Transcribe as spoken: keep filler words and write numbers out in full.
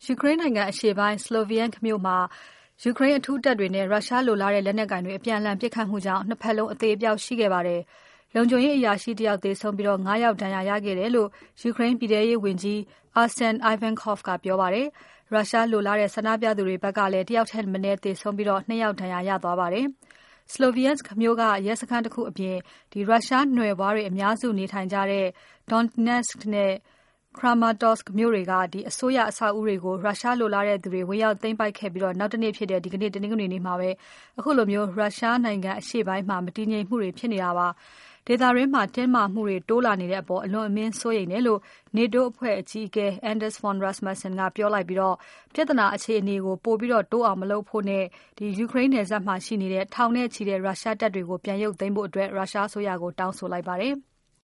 ယူကရိန်းနိုင်ငံအရှေ့ပိုင်း Sloviansk မြို့မှာယူကရိန်းအထူးတပ်တွေနဲ့ရုရှားလိုလားတဲ့လက်နက်ကိုင်တွေအပြန်အလှန်ပစ်ခတ်မှုကြောင့်နှစ်ဖက်လုံးအသေအပျောက်ရှိခဲ့ပါတယ်။လုံခြုံရေးအရာရှိတယောက်သေဆုံးပြီးငါးယောက်ဒဏ်ရာရခဲ့တယ်လို့ယူကရိန်းပြည်ထဲရေးဝန်ကြီး Arsen Ivankov ကပြောပါတယ်။ရုရှားလိုလားတဲ့ဆန္ဒပြသူတွေဘက်ကလည်းတယောက်ထက်မနည်းသေဆုံးပြီးနှစ်ယောက်ဒဏ်ရာရသွားပါတယ်။ Sloviansk မြို့ကရဲစခန်းတခုအပြင်ရုရှားနွယ်ဖွားတွေအများစုနေထိုင်ကြတဲ့ Donetsk နဲ့ Kramatorsk မြို့တွေက အစိုးရအဆောက်အဦတွေကိုရုရှားလိုလားတဲ့သူတွေဝင်ရောက်သိမ်းပိုက်ခဲ့ပြီးနောက်တနေ့ဖြစ်တဲ့ဒီကနေ့တနင်္ဂနွေနေ့မှာပဲခုလိုရုရှားနိုင်ငံအရှေ့ပိုင်းမှာမတည်ငြိမ်မှုတွေဖြစ်နေတာပါ။ဒေသတွင်းမှာတင်းမာမှုတွေတိုးလာနေတဲ့အပေါ်အလွန်အမင်းစိုးရိမ်တယ်လို့ NATO အဖွဲ့အကြီးအကဲ Anders Fogh Rasmussen ကပြောလိုက်ပြီးပြဿနာအခြေအနေကိုပိုပြီးတိုးအောင်မလုပ်ဖို့နဲ့ယူကရိန်းနယ်စပ်မှာရှိနေတဲ့ထောင်နဲ့ချီတဲ့ရုရှားတပ်တွေကိုပြန်ရုပ်သိမ်းဖို့ရုရှားအစိုးရကိုတောင်းဆိုလိုက်ပါတယ်။